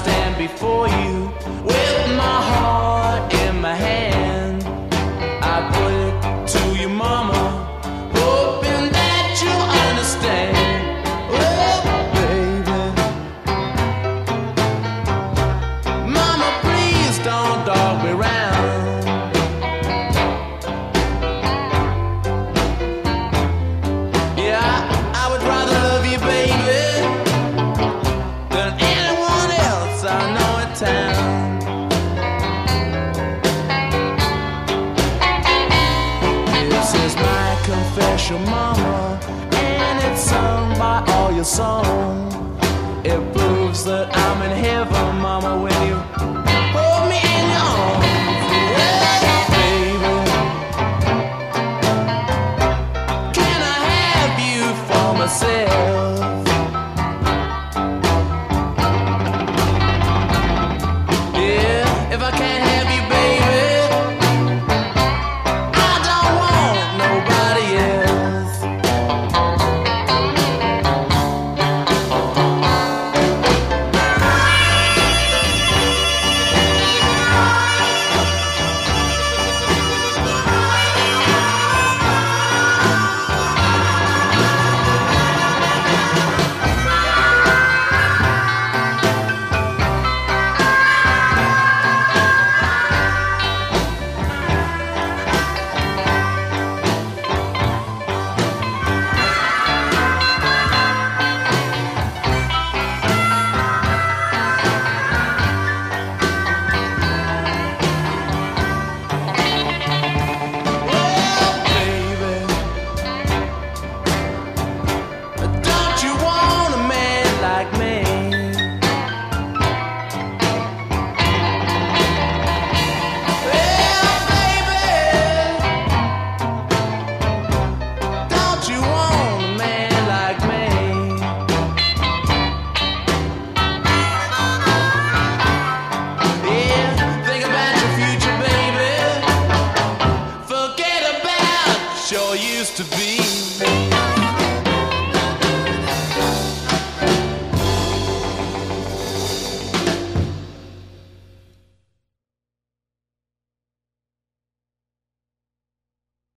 stand before you with my heart in my hand. I put it to your mama, hoping that you'll understand. Oh, baby, mama, please don't dog me round. Yeah, I would rather love you, baby, than anyone else I know in town. This is my confession, mama, and it's sung by all your songs. It proves that I'm in heaven, mama, when you hold me in your arms. Well, baby, can I have you for myself? Yeah, if I can't have you, baby, I don't want nobody else. Sure used to be.